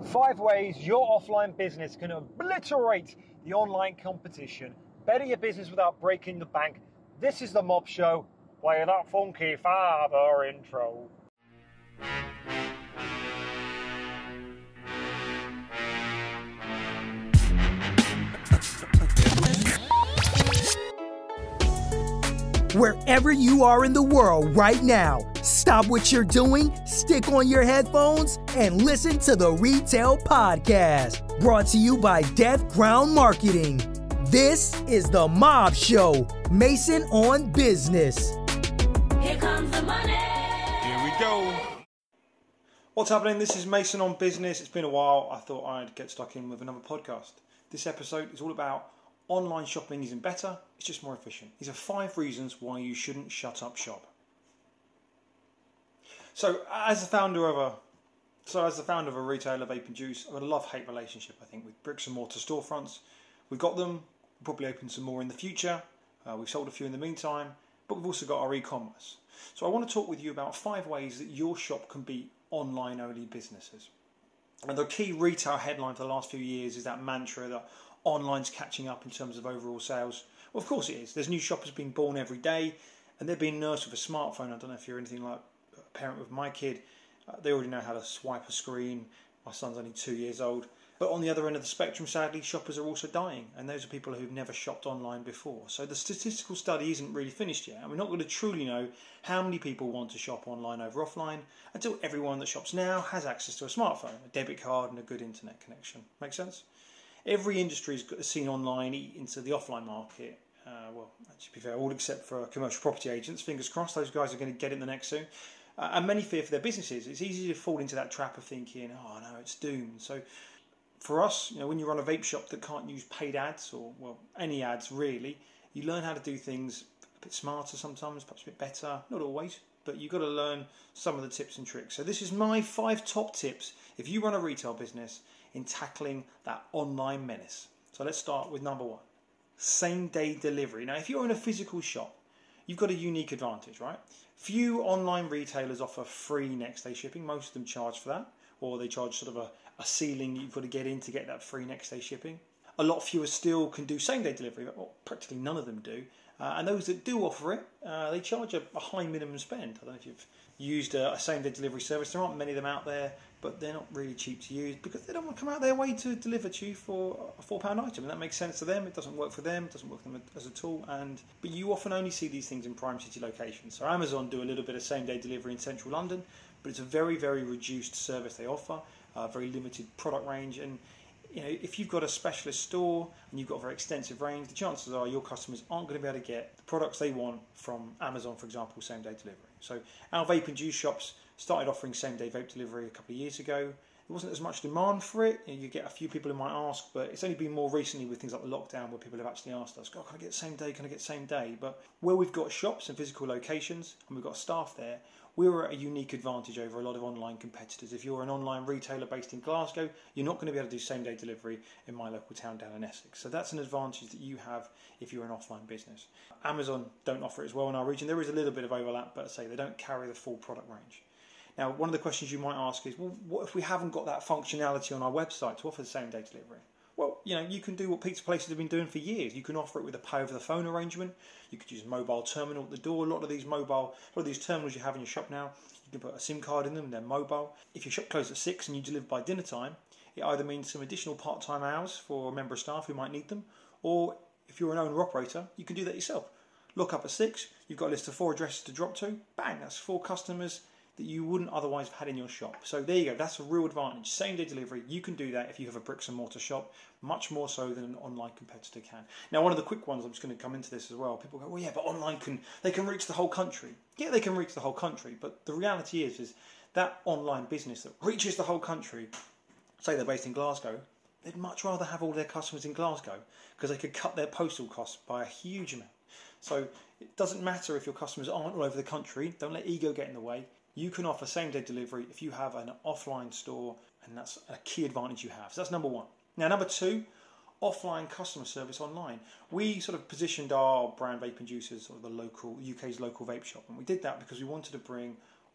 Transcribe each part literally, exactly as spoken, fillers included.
Five ways your offline business can obliterate the online competition, better your business without breaking the bank. This is the Mob Show. Play that funky father intro. Wherever you are in the world right now, stop what you're doing, stick on your headphones, and listen to the Retail Podcast, brought to you by Death Ground Marketing. This is the Mob Show, Mason on Business. Here comes the money. Here we go. What's happening? This is Mason on Business. It's been a while. I thought I'd get stuck in with another podcast. This episode is all about online shopping isn't better, it's just more efficient. These are five reasons why you shouldn't shut up shop. So, as the founder of a so as the founder of a retailer, Vape and Juice, I've got a love-hate relationship, I think, with bricks and mortar storefronts. We've got them, we'll probably open some more in the future. Uh, we've sold a few in the meantime, but we've also got our e-commerce. So I want to talk with you about five ways that your shop can be online-only businesses. And the key retail headline for the last few years is that mantra that online's catching up in terms of overall sales. Well, of course it is. There's new shoppers being born every day, and they're being nursed with a smartphone. I don't know if you're anything like a parent with my kid. Uh, they already know how to swipe a screen. My son's only two years old. But on the other end of the spectrum, sadly, shoppers are also dying, and those are people who've never shopped online before. So the statistical study isn't really finished yet, and we're not going to truly know how many people want to shop online over offline until everyone that shops now has access to a smartphone, a debit card, and a good internet connection. Make sense? Every industry has seen online eat into the offline market. Uh, well, to be fair, all except for commercial property agents. Fingers crossed, those guys are going to get in the next soon. Uh, and many fear for their businesses. It's easy to fall into that trap of thinking, oh no, it's doomed. So for us, you know, when you run a vape shop that can't use paid ads or, well, any ads really, you learn how to do things a bit smarter sometimes, perhaps a bit better. Not always, but you've got to learn some of the tips and tricks. So this is my five top tips if you run a retail business in tackling that online menace. So let's start with number one, same day delivery. Now, if you're in a physical shop, you've got a unique advantage, right? Few online retailers offer free next day shipping. Most of them charge for that, or they charge sort of a, a ceiling you've got to get in to get that free next day shipping. A lot fewer still can do same day delivery, but well, practically none of them do. Uh, and those that do offer it, uh, they charge a, a high minimum spend. I don't know if you've used a, a same day delivery service. There aren't many of them out there, but they're not really cheap to use because they don't want to come out their way to deliver to you for a four pound item. And that makes sense to them. It doesn't work for them. It doesn't work for them as a tool. And But you often only see these things in prime city locations. So Amazon do a little bit of same day delivery in central London, but it's a very, very reduced service they offer, a very limited product range. And you know, if you've got a specialist store and you've got a very extensive range, the chances are your customers aren't going to be able to get the products they want from Amazon, for example, same day delivery. So our Vape and Juice shops started offering same day vape delivery a couple of years ago. There wasn't as much demand for it. You get a few people who might ask, but it's only been more recently with things like the lockdown where people have actually asked us, oh, can I get same day, can I get same day? But where we've got shops and physical locations and we've got staff there, we're at a unique advantage over a lot of online competitors. If you're an online retailer based in Glasgow, you're not going to be able to do same day delivery in my local town down in Essex. So that's an advantage that you have if you're an offline business. Amazon don't offer it as well in our region. There is a little bit of overlap, but I say they don't carry the full product range. Now, one of the questions you might ask is, well, what if we haven't got that functionality on our website to offer the same day delivery? Well, you know, you can do what pizza places have been doing for years. You can offer it with a pay over the phone arrangement. You could use a mobile terminal at the door. A lot of these mobile, a lot of these terminals you have in your shop now, you can put a SIM card in them, they're mobile. If your shop closes at six and you deliver by dinner time, it either means some additional part-time hours for a member of staff who might need them, or if you're an owner-operator, you can do that yourself. Look up at six, you've got a list of four addresses to drop to, bang, that's four customers that you wouldn't otherwise have had in your shop. So there you go, that's a real advantage. Same day delivery, you can do that if you have a bricks and mortar shop, much more so than an online competitor can. Now, one of the quick ones, I'm just going to come into this as well. People go, well, yeah, but online can, they can reach the whole country. Yeah, they can reach the whole country, but the reality is, is that online business that reaches the whole country, say they're based in Glasgow, they'd much rather have all their customers in Glasgow because they could cut their postal costs by a huge amount. So it doesn't matter if your customers aren't all over the country, don't let ego get in the way. You can offer same day delivery if you have an offline store, and that's a key advantage you have. So that's number one. Now, number two, offline customer service online. We sort of positioned our brand Vape and Juice as sort of the local, U K's local vape shop, and we did that because we wanted to bring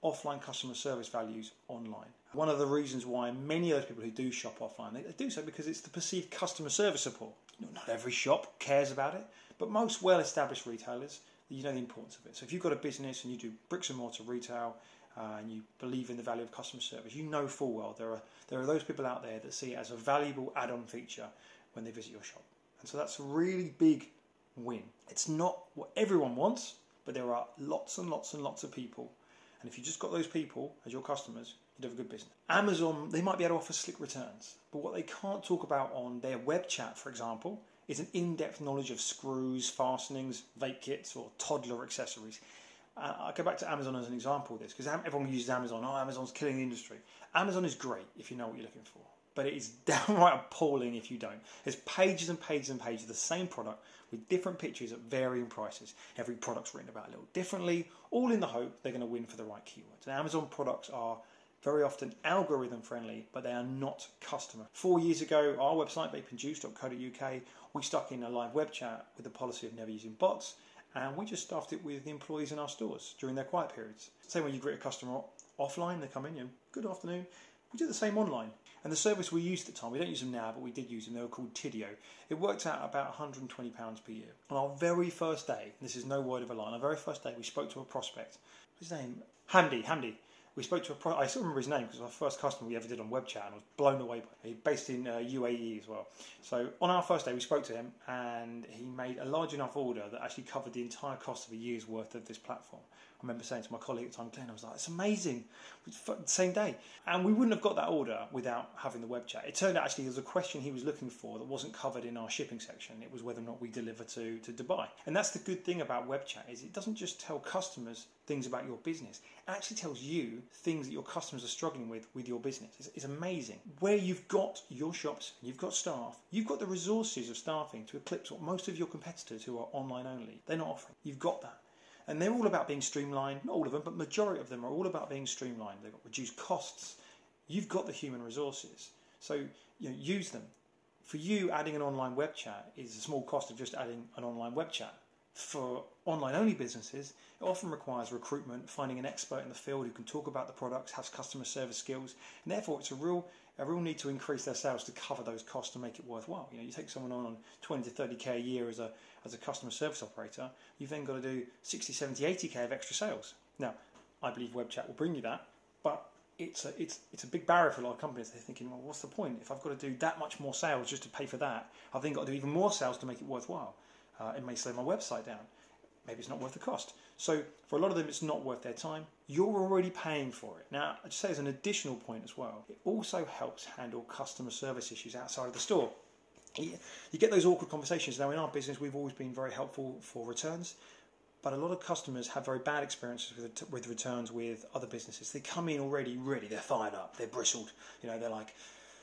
offline customer service values online. One of the reasons why many of those people who do shop offline, they, they do so because it's the perceived customer service support. Not every shop cares about it, but most well-established retailers, you know the importance of it. So if you've got a business and you do bricks and mortar retail uh, and you believe in the value of customer service, you know full well there are there are those people out there that see it as a valuable add-on feature when they visit your shop. And so that's a really big win. It's not what everyone wants, but there are lots and lots and lots of people. And if you just got those people as your customers, you'd have a good business. Amazon, they might be able to offer slick returns, but what they can't talk about on their web chat, for example, is an in-depth knowledge of screws, fastenings, vape kits, or toddler accessories. Uh, I'll go back to Amazon as an example of this, because everyone uses Amazon. Oh, Amazon's killing the industry. Amazon is great if you know what you're looking for, but it is downright appalling if you don't. There's pages and pages and pages of the same product with different pictures at varying prices. Every product's written about a little differently, all in the hope they're going to win for the right keywords. And Amazon products are very often algorithm friendly, but they are not customer. Four years ago, our website, vape and juice dot co dot U K, we stuck in a live web chat with the policy of never using bots, and we just staffed it with the employees in our stores during their quiet periods. Same when you greet a customer offline, they come in and good afternoon. We do the same online. And the service we used at the time, we don't use them now, but we did use them, they were called Tidio. It worked out about one hundred and twenty pounds per year. On our very first day, and this is no word of a lie, on our very first day we spoke to a prospect. What's his name? Hamdi, Hamdi. We spoke to a pro- I still remember his name because it was our first customer we ever did on web chat, and I was blown away by it. He's based in uh, U A E as well. So on our first day we spoke to him, and he made a large enough order that actually covered the entire cost of a year's worth of this platform. I remember saying to my colleague at the time, Glenn, I was like, it's amazing. Same day. And we wouldn't have got that order without having the web chat. It turned out actually there was a question he was looking for that wasn't covered in our shipping section. It was whether or not we deliver to, to Dubai. And that's the good thing about web chat, is it doesn't just tell customers things about your business. It actually tells you things that your customers are struggling with with your business. It's, it's amazing. Where you've got your shops, you've got staff, you've got the resources of staffing to eclipse what most of your competitors who are online only, they're not offering. You've got that. And they're all about being streamlined. Not all of them, but majority of them are all about being streamlined. They've got reduced costs. You've got the human resources. So you know, use them. For you, adding an online web chat is a small cost of just adding an online web chat. For online-only businesses, it often requires recruitment, finding an expert in the field who can talk about the products, has customer service skills, and therefore it's a real a real need to increase their sales to cover those costs to make it worthwhile. You know, you take someone on on twenty to thirty K a year as a as a customer service operator, you've then got to do sixty, seventy, eighty K of extra sales. Now, I believe web chat will bring you that, but it's a it's it's a big barrier for a lot of companies. They're thinking, well, what's the point? If I've got to do that much more sales just to pay for that, I've then got to do even more sales to make it worthwhile. Uh, it may slow my website down. Maybe it's not worth the cost. So for a lot of them, it's not worth their time. You're already paying for it. Now, I'd say as an additional point as well, it also helps handle customer service issues outside of the store. You get those awkward conversations. Now, in our business, we've always been very helpful for returns, but a lot of customers have very bad experiences with with returns with other businesses. They come in already ready, they're fired up, they're bristled. You know, they're like,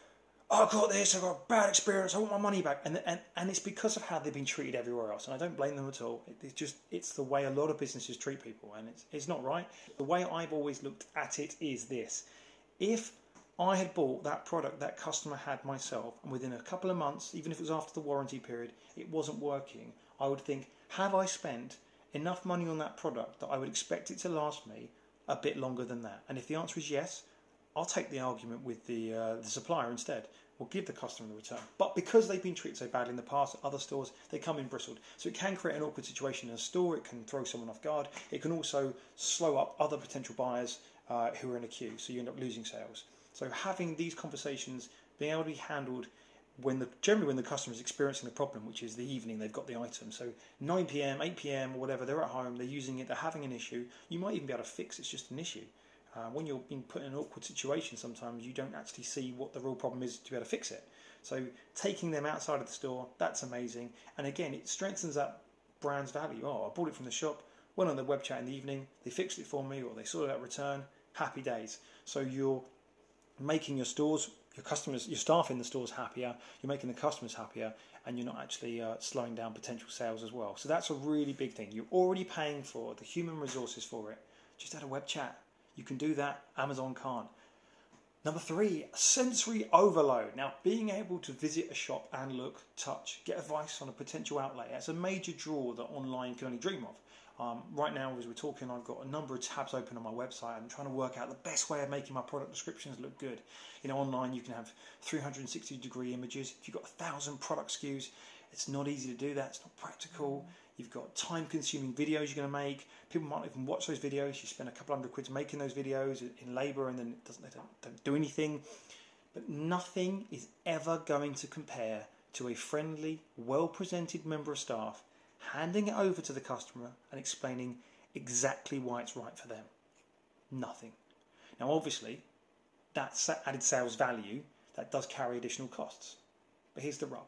oh, I got this, I got a bad experience, I want my money back. And, and and it's because of how they've been treated everywhere else. And I don't blame them at all. It, it's just, it's the way a lot of businesses treat people, and it's, it's not right. The way I've always looked at it is this. If I had bought that product that customer had myself, and within a couple of months, even if it was after the warranty period, it wasn't working, I would think, have I spent enough money on that product that I would expect it to last me a bit longer than that? And if the answer is yes, I'll take the argument with the uh, the supplier instead. We'll give the customer the return. But because they've been treated so badly in the past at other stores, they come in bristled. So it can create an awkward situation in a store. It can throw someone off guard. It can also slow up other potential buyers uh, who are in a queue. So you end up losing sales. So having these conversations, being able to be handled when the generally when the customer is experiencing the problem, which is the evening, they've got the item. So nine p.m, eight p.m, or whatever, they're at home, they're using it, they're having an issue. You might even be able to fix it's just an issue. Uh, when you're being put in an awkward situation, sometimes you don't actually see what the real problem is to be able to fix it. So taking them outside of the store, that's amazing. And again, it strengthens that brand's value. Oh, I bought it from the shop, went on the web chat in the evening, they fixed it for me, or they sorted out return, happy days. So you're making your stores, your customers, your staff in the stores happier, you're making the customers happier, and you're not actually uh, slowing down potential sales as well. So that's a really big thing. You're already paying for the human resources for it. Just add a web chat. You can do that, Amazon can't. Number three, sensory overload. Now, being able to visit a shop and look, touch, get advice on a potential outlay, that's a major draw that online can only dream of. Um, right now, as we're talking, I've got a number of tabs open on my website. I'm trying to work out the best way of making my product descriptions look good. You know, online you can have three hundred sixty degree images. If you've got a thousand product S K Us, it's not easy to do that. It's not practical. You've got time-consuming videos you're going to make. People might not even watch those videos. You spend a couple hundred quid making those videos in labour, and then it doesn't, they don't, don't do anything. But nothing is ever going to compare to a friendly, well-presented member of staff handing it over to the customer and explaining exactly why it's right for them. Nothing. Now, obviously, that added sales value, that does carry additional costs. But here's the rub.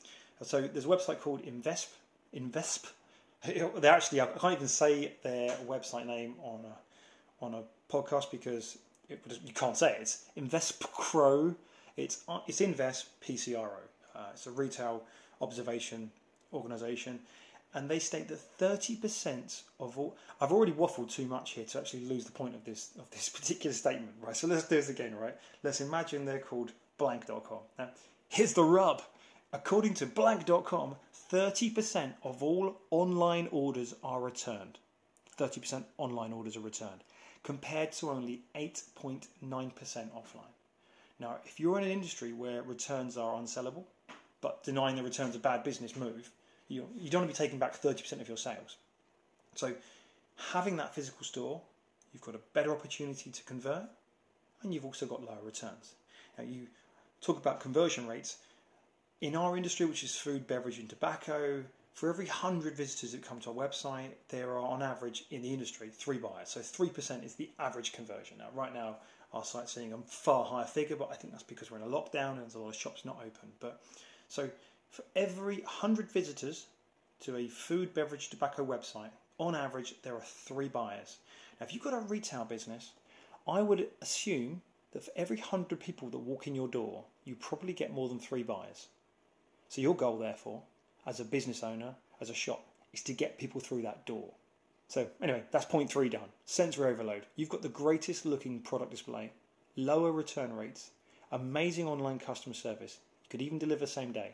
So there's a website called Invesp. Invesp. They actually, I can't even say their website name on a on a podcast because it, you can't say it. It's InvestPro. It's it's Invesp P C R O. Uh, it's a retail observation organisation, and they state that thirty percent of all. I've already waffled too much here to actually lose the point of this of this particular statement, right? So let's do this again, right? Let's imagine they're called blank dot com. Now, here's the rub. According to blank dot com, thirty percent of all online orders are returned. thirty percent online orders are returned, compared to only eight point nine percent offline. Now, if you're in an industry where returns are unsellable, but denying the returns a bad business move, you, you don't want to be taking back thirty percent of your sales. So having that physical store, you've got a better opportunity to convert, and you've also got lower returns. Now, you talk about conversion rates. In our industry, which is food, beverage and tobacco, for every one hundred visitors that come to our website, there are on average in the industry three buyers. So three percent is the average conversion. Now, right now, our site's seeing a far higher figure, but I think that's because we're in a lockdown and there's a lot of shops not open. But so for every one hundred visitors to a food, beverage, tobacco website, on average, there are three buyers. Now, if you've got a retail business, I would assume that for every one hundred people that walk in your door, you probably get more than three buyers. So your goal, therefore, as a business owner, as a shop, is to get people through that door. So anyway, that's point three done. Sensory overload. You've got the greatest looking product display, lower return rates, amazing online customer service. You could even deliver same day.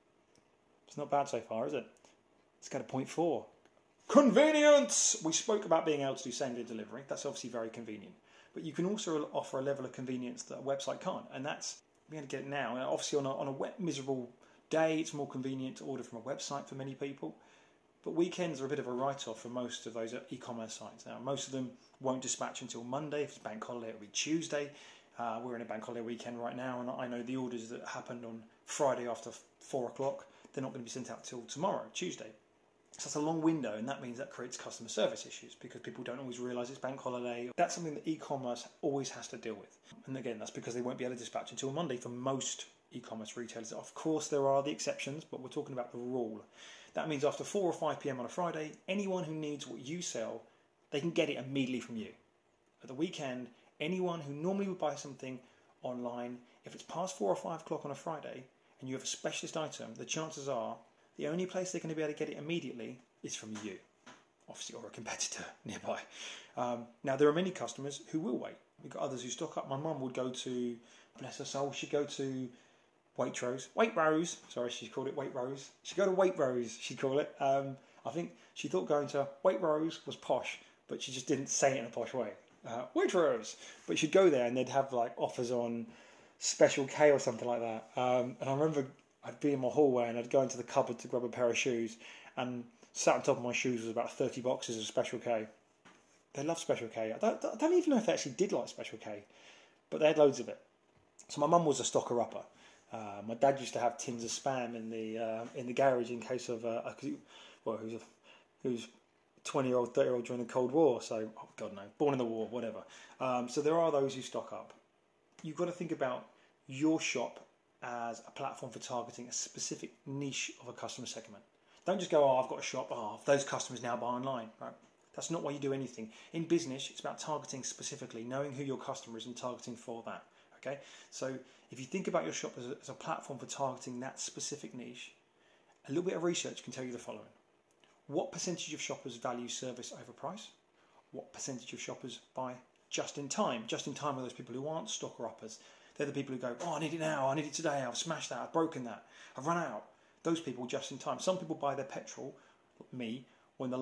It's not bad so far, is it? Let's go to point four. Convenience! We spoke about being able to do same day delivery. That's obviously very convenient. But you can also offer a level of convenience that a website can't. And that's, we're going to get it now. And obviously on a, on a wet, miserable day, it's more convenient to order from a website for many people. But weekends are a bit of a write-off for most of those e-commerce sites. Now, most of them won't dispatch until Monday. If it's bank holiday, it'll be Tuesday. Uh, we're in a bank holiday weekend right now, and I know the orders that happened on Friday after four o'clock, they're not going to be sent out till tomorrow, Tuesday. So that's a long window, and that means that creates customer service issues because people don't always realise it's bank holiday. That's something that e-commerce always has to deal with. And again, that's because they won't be able to dispatch until Monday for most e-commerce retailers. Of course, there are the exceptions, but we're talking about the rule. That means after four or five p.m. on a Friday, anyone who needs what you sell, they can get it immediately from you. At the weekend, anyone who normally would buy something online, if it's past four or five o'clock on a Friday and you have a specialist item, the chances are the only place they're going to be able to get it immediately is from you, obviously, or a competitor nearby. Um, now, there are many customers who will wait. We've got others who stock up. My mum would go to, bless her soul, she'd go to Waitrose, Waitrose, sorry, she called it Waitrose. She'd go to Waitrose, she'd call it. Um, I think she thought going to Waitrose was posh, but she just didn't say it in a posh way. Uh, Waitrose! But she'd go there and they'd have like offers on Special K or something like that. Um, and I remember I'd be in my hallway and I'd go into the cupboard to grab a pair of shoes, and sat on top of my shoes was about thirty boxes of Special K. They love Special K. I don't, I don't even know if they actually did like Special K, but they had loads of it. So my mum was a stocker-upper. Uh, my dad used to have tins of Spam in the uh, in the garage in case of uh, well, he was a, he was twenty-year-old, thirty-year-old during the Cold War, so oh God no, born in the war, whatever. Um, so there are those who stock up. You've got to think about your shop as a platform for targeting a specific niche of a customer segment. Don't just go, oh, I've got a shop, oh, those customers now buy online, right? That's not why you do anything. In business, it's about targeting specifically, knowing who your customer is and targeting for that. Okay, so if you think about your shop as a, as a platform for targeting that specific niche, a little bit of research can tell you the following. What percentage of shoppers value service over price? What percentage of shoppers buy just in time? Just in time are those people who aren't stocker-uppers. They're the people who go, oh, I need it now, I need it today, I've smashed that, I've broken that, I've run out. Those people just in time. Some people buy their petrol, me, when the light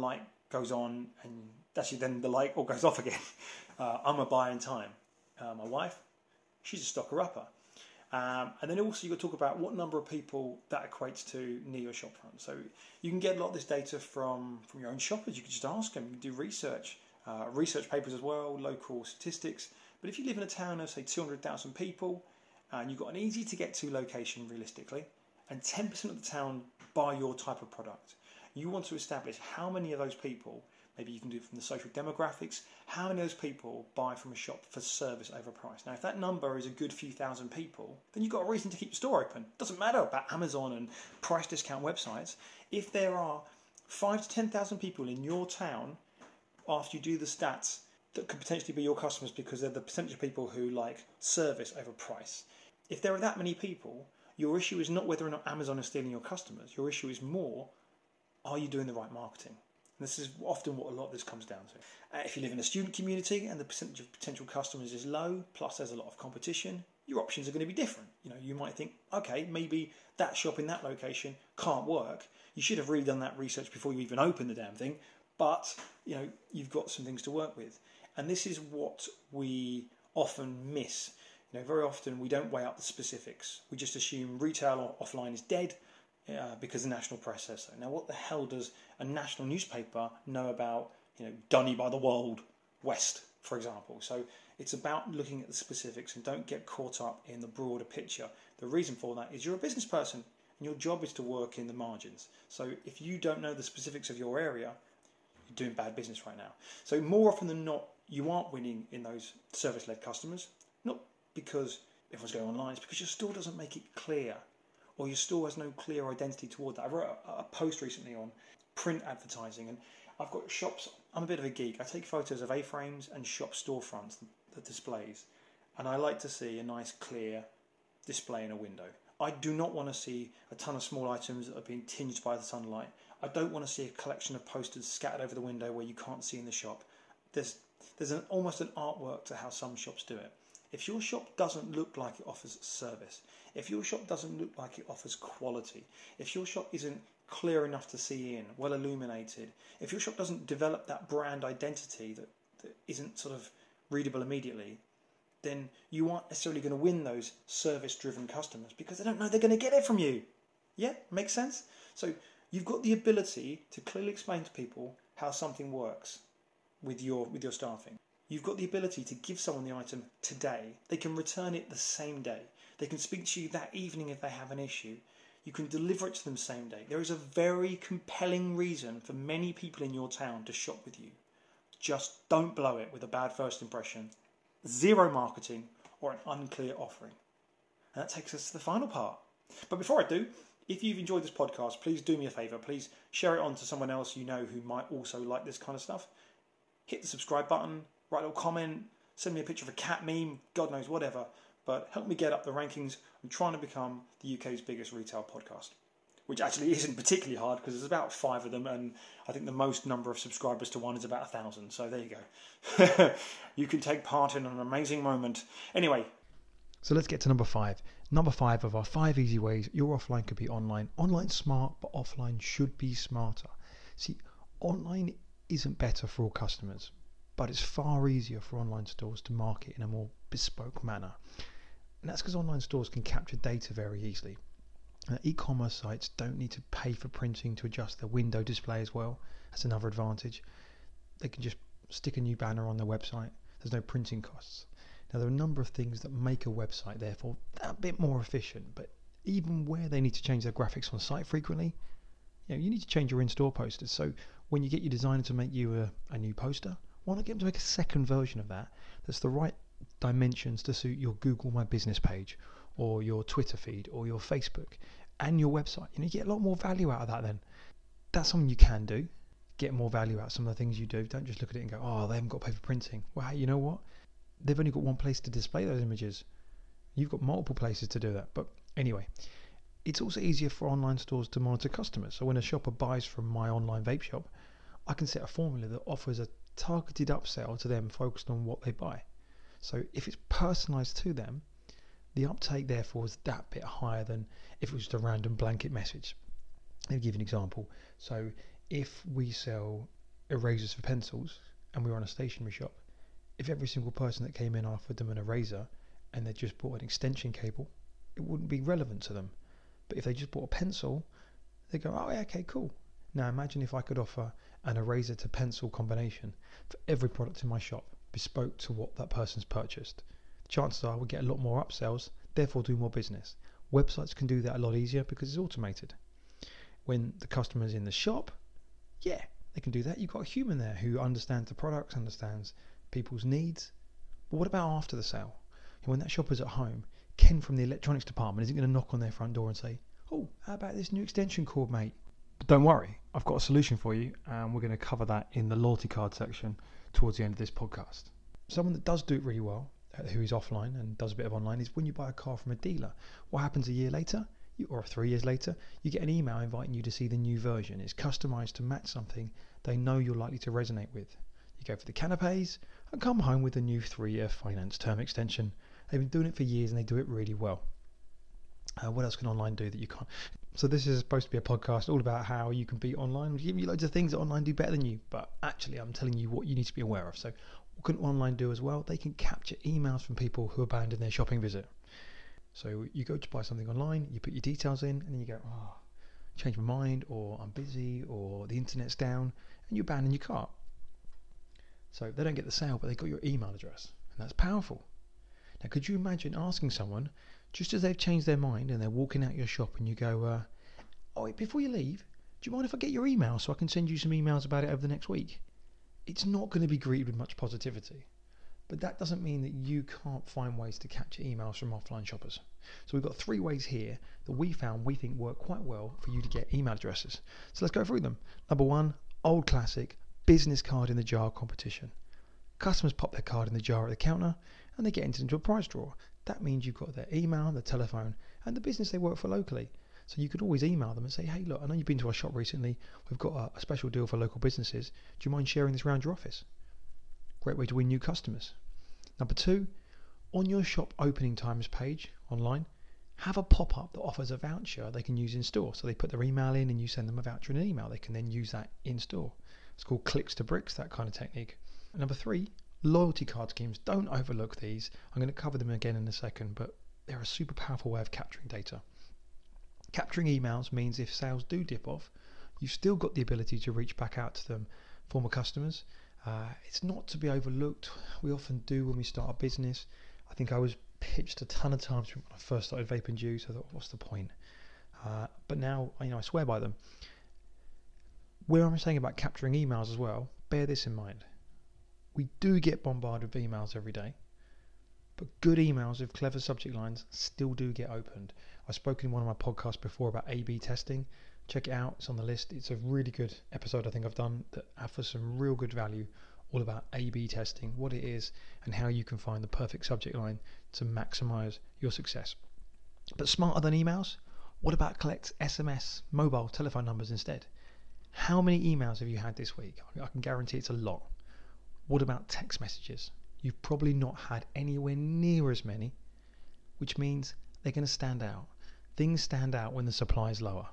goes on, and actually then the light all goes off again. Uh, I'm a buy in time. Uh, my wife, she's a stocker upper. Um, and then also you've got to talk about what number of people that equates to near your shop front. So you can get a lot of this data from, from your own shoppers. You can just ask them, you can do research, uh, research papers as well, local statistics. But if you live in a town of say two hundred thousand people and you've got an easy to get to location realistically, and ten percent of the town buy your type of product, you want to establish how many of those people, maybe you can do it from the social demographics, how many of those people buy from a shop for service over price. Now, if that number is a good few thousand people, then you've got a reason to keep your store open. It doesn't matter about Amazon and price discount websites. If there are five to ten thousand people in your town, after you do the stats, that could potentially be your customers because they're the percentage of people who like service over price. If there are that many people, your issue is not whether or not Amazon is stealing your customers. Your issue is more, are you doing the right marketing? And this is often what a lot of this comes down to. Uh, if you live in a student community and the percentage of potential customers is low, plus there's a lot of competition, your options are going to be different. You know, you might think, okay, maybe that shop in that location can't work. You should have really done that research before you even open the damn thing. But, you know, you've got some things to work with. And this is what we often miss. You know, very often we don't weigh up the specifics. We just assume retail or offline is dead uh, because the national press says so. Now, what the hell does a national newspaper know about, you know, Dunny by the Wold West, for example? So it's about looking at the specifics and don't get caught up in the broader picture. The reason for that is you're a business person and your job is to work in the margins. So if you don't know the specifics of your area, you're doing bad business right now. So more often than not, you aren't winning in those service-led customers, not because everyone's going online, it's because your store doesn't make it clear, or your store has no clear identity toward that. I wrote a, a post recently on print advertising, and I've got shops. I'm a bit of a geek. I take photos of A-frames and shop storefronts, the, the displays, and I like to see a nice clear display in a window. I do not want to see a ton of small items that are being tinged by the sunlight. I don't want to see a collection of posters scattered over the window where you can't see in the shop. There's there's an, almost an artwork to how some shops do it. If your shop doesn't look like it offers service, if your shop doesn't look like it offers quality, if your shop isn't clear enough to see in, well illuminated, if your shop doesn't develop that brand identity that, that isn't sort of readable immediately, then you aren't necessarily going to win those service-driven customers because they don't know they're going to get it from you. Yeah, makes sense? So you've got the ability to clearly explain to people how something works with your with your staffing. You've got the ability to give someone the item today. They can return it the same day. They can speak to you that evening if they have an issue. You can deliver it to them same day. There is a very compelling reason for many people in your town to shop with you. Just don't blow it with a bad first impression, zero marketing, or an unclear offering. And that takes us to the final part. But before I do, if you've enjoyed this podcast, please do me a favour. Please share it on to someone else you know who might also like this kind of stuff. Hit the subscribe button, write a little comment, send me a picture of a cat meme, God knows, whatever. But help me get up the rankings. I'm trying to become the U K's biggest retail podcast, which actually isn't particularly hard because there's about five of them, and I think the most number of subscribers to one is about a thousand. So there you go. You can take part in an amazing moment. Anyway. So let's get to number five. Number five of our five easy ways your offline could be online. Online smart, but offline should be smarter. See, online isn't better for all customers, but it's far easier for online stores to market in a more bespoke manner. And that's because online stores can capture data very easily. Uh, e-commerce sites don't need to pay for printing to adjust their window display as well. That's another advantage. They can just stick a new banner on their website. There's no printing costs. Now, there are a number of things that make a website therefore that bit more efficient, but even where they need to change their graphics on site frequently, you know, you need to change your in-store posters. So when you get your designer to make you a, a new poster, why not get them to make a second version of that that's the right dimensions to suit your Google My Business page or your Twitter feed or your Facebook and your website? You know, you get a lot more value out of that then. That's something you can do. Get more value out of some of the things you do. Don't just look at it and go, oh, they haven't got to pay for printing. Well, you know what? They've only got one place to display those images. You've got multiple places to do that. But anyway, it's also easier for online stores to monitor customers. So when a shopper buys from my online vape shop, I can set a formula that offers a targeted upsell to them focused on what they buy. So if it's personalised to them, the uptake therefore is that bit higher than if it was just a random blanket message. Let me give you an example. So if we sell erasers for pencils and we were on a stationery shop, if every single person that came in offered them an eraser and they just bought an extension cable, it wouldn't be relevant to them. But if they just bought a pencil, they go, oh yeah, okay, cool. Now imagine if I could offer an eraser to pencil combination for every product in my shop, bespoke to what that person's purchased. Chances are we'll get a lot more upsells, therefore do more business. Websites can do that a lot easier because it's automated. When the customer's in the shop, yeah, they can do that. You've got a human there who understands the products, understands people's needs. But what about after the sale? And when that shopper's at home, Ken from the electronics department isn't going to knock on their front door and say, oh, how about this new extension cord, mate? But don't worry, I've got a solution for you, and we're going to cover that in the loyalty card section towards the end of this podcast. Someone that does do it really well, uh, who is offline and does a bit of online, is when you buy a car from a dealer. What happens a year later, you, or three years later, you get an email inviting you to see the new version. It's customized to match something they know you're likely to resonate with. You go for the canapes and come home with a new three-year finance term extension. They've been doing it for years and they do it really well. Uh, what else can online do that you can't? So this is supposed to be a podcast all about how you can beat online. We're giving you loads of things that online do better than you, but actually I'm telling you what you need to be aware of. So what can online do as well? They can capture emails from people who abandon their shopping visit. So you go to buy something online, you put your details in, and then you go, oh, change my mind, or I'm busy, or the internet's down, and you abandon your cart. So they don't get the sale, but they got your email address, and that's powerful. Now, could you imagine asking someone, just as they've changed their mind and they're walking out your shop, and you go, uh, oh, wait, before you leave, do you mind if I get your email so I can send you some emails about it over the next week? It's not going to be greeted with much positivity, but that doesn't mean that you can't find ways to capture emails from offline shoppers. So we've got three ways here that we found we think work quite well for you to get email addresses. So let's go through them. Number one, old classic, business card in the jar competition. Customers pop their card in the jar at the counter and they get entered into a prize draw. That means you've got their email, their telephone, and the business they work for locally. So you could always email them and say, hey, look, I know you've been to our shop recently. We've got a, a special deal for local businesses. Do you mind sharing this around your office? Great way to win new customers. Number two, on your shop opening times page online, have a pop-up that offers a voucher they can use in store. So they put their email in and you send them a voucher in an email. They can then use that in store. It's called clicks to bricks, that kind of technique. And number three, loyalty card schemes. Don't overlook these. I'm going to cover them again in a second, but they're a super powerful way of capturing data. Capturing emails means if sales do dip off, you've still got the ability to reach back out to them, former customers. Uh, it's not to be overlooked. We often do when we start a business. I think I was pitched a ton of times when I first started Vape and Juice. I thought, what's the point? Uh, but now, you know, I swear by them. Where I'm saying about capturing emails as well, bear this in mind. We do get bombarded with emails every day, but good emails with clever subject lines still do get opened. I've spoken in one of my podcasts before about A B testing. Check it out, it's on the list. It's a really good episode I think I've done that offers some real good value, all about A B testing, what it is, and how you can find the perfect subject line to maximize your success. But smarter than emails, what about collect S M S, mobile telephone numbers instead? How many emails have you had this week? I can guarantee it's a lot. What about text messages? You've probably not had anywhere near as many, which means they're going to stand out. Things stand out when the supply is lower.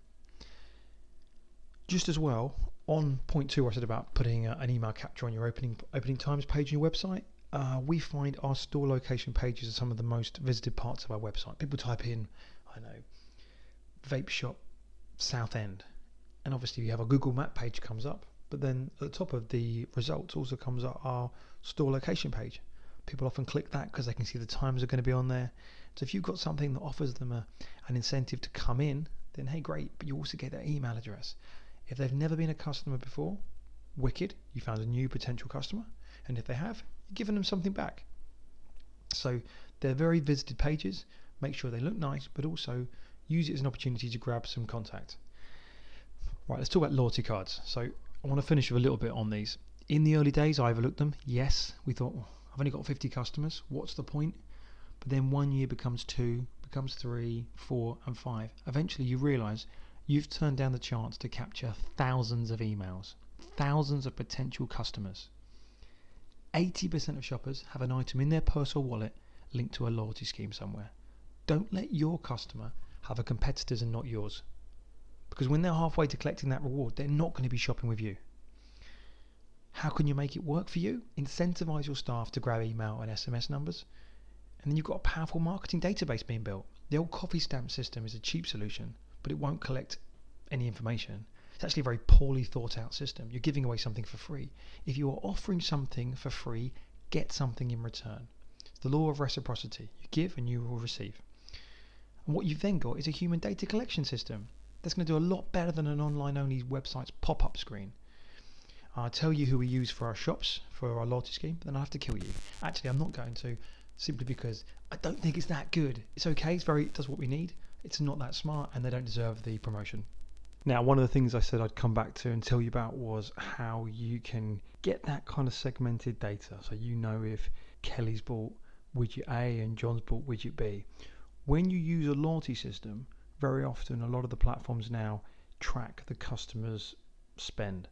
Just as well, on point two, I said about putting a, an email capture on your opening opening times page on your website. Uh, we find our store location pages are some of the most visited parts of our website. People type in, I know, vape shop Southend, and obviously you have a Google Map page comes up. But then at the top of the results also comes up our store location page. People often click that because they can see the times are going to be on there. So if you've got something that offers them a, an incentive to come in, then hey, great, but you also get their email address. If they've never been a customer before, wicked, you found a new potential customer. And if they have, you're giving them something back. So they're very visited pages. Make sure they look nice, but also use it as an opportunity to grab some contact. Right, let's talk about loyalty cards. So I want to finish with a little bit on these. In the early days, I overlooked them. Yes, we thought, oh, I've only got fifty customers. What's the point? But then one year becomes two, becomes three, four, and five. Eventually, you realise you've turned down the chance to capture thousands of emails, thousands of potential customers. eighty percent of shoppers have an item in their purse or wallet linked to a loyalty scheme somewhere. Don't let your customer have a competitor's and not yours. Because when they're halfway to collecting that reward, they're not going to be shopping with you. How can you make it work for you? Incentivize your staff to grab email and S M S numbers. And then you've got a powerful marketing database being built. The old coffee stamp system is a cheap solution, but it won't collect any information. It's actually a very poorly thought out system. You're giving away something for free. If you are offering something for free, get something in return. It's the law of reciprocity. You give and you will receive. And what you've then got is a human data collection system that's going to do a lot better than an online-only website's pop-up screen. I'll tell you who we use for our shops, for our loyalty scheme, but then I have to kill you. Actually, I'm not going to, simply because I don't think it's that good. It's okay, it's very, it does what we need. It's not that smart, and they don't deserve the promotion. Now, one of the things I said I'd come back to and tell you about was how you can get that kind of segmented data. So you know if Kelly's bought widget A and John's bought widget B. When you use a loyalty system, very often a lot of the platforms now track the customer's spend.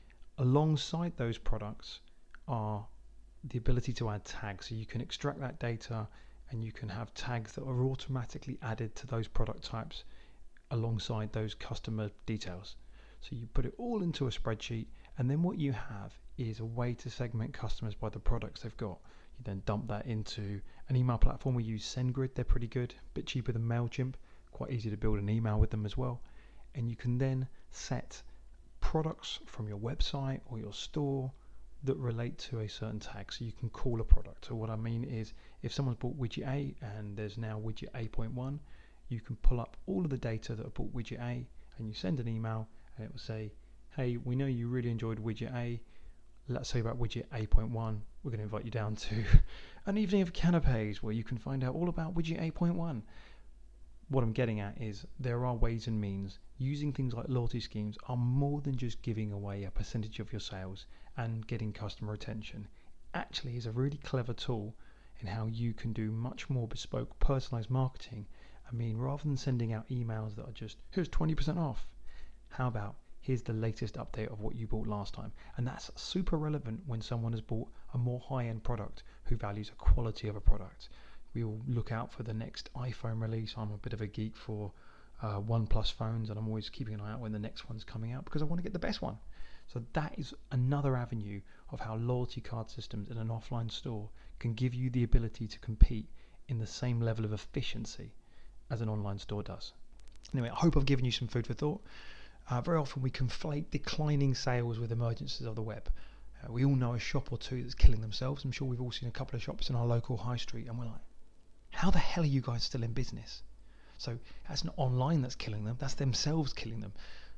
Alongside those products are the ability to add tags. So you can extract that data and you can have tags that are automatically added to those product types alongside those customer details. So you put it all into a spreadsheet, and then what you have is a way to segment customers by the products they've got. You then dump that into an email platform. We use SendGrid, they're pretty good, a bit cheaper than MailChimp, quite easy to build an email with them as well. And you can then set products from your website or your store that relate to a certain tag. So you can call a product. So what I mean is, if someone's bought widget A and there's now widget A point one, you can pull up all of the data that have bought widget A and you send an email and it will say, hey, we know you really enjoyed widget A. Let's say about widget A point one. We're going to invite you down to an evening of canapes where you can find out all about widget A point one. What I'm getting at is there are ways and means. Using things like loyalty schemes are more than just giving away a percentage of your sales and getting customer attention. Actually is a really clever tool in how you can do much more bespoke, personalized marketing. I mean, rather than sending out emails that are just, here's twenty percent off, how about, here's the latest update of what you bought last time? And that's super relevant when someone has bought a more high-end product who values the quality of a product. We will look out for the next iPhone release. I'm a bit of a geek for uh, OnePlus phones, and I'm always keeping an eye out when the next one's coming out because I want to get the best one. So that is another avenue of how loyalty card systems in an offline store can give you the ability to compete in the same level of efficiency as an online store does. Anyway, I hope I've given you some food for thought. Uh, very often we conflate declining sales with emergencies of the web. Uh, we all know a shop or two that's killing themselves. I'm sure we've all seen a couple of shops in our local high street and we're like, how the hell are you guys still in business? So that's not online that's killing them, that's themselves killing them.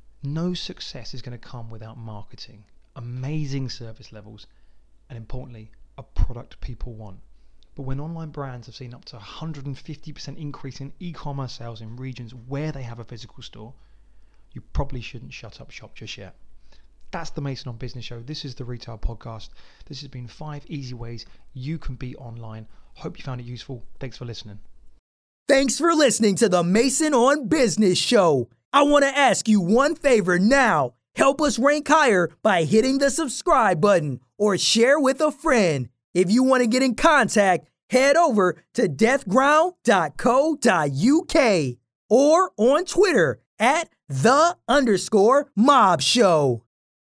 No success is going to come without marketing, amazing service levels, and importantly, a product people want. But when online brands have seen up to one hundred fifty percent increase in e-commerce sales in regions where they have a physical store, you probably shouldn't shut up shop just yet. That's the Mason on Business Show. This is the Retail Podcast. This has been five easy ways you can be online. Hope you found it useful. Thanks for listening. Thanks for listening to the Mason on Business Show. I want to ask you one favor now. Help us rank higher by hitting the subscribe button or share with a friend. If you want to get in contact, head over to death ground dot co dot U K or on Twitter at the underscore mob show.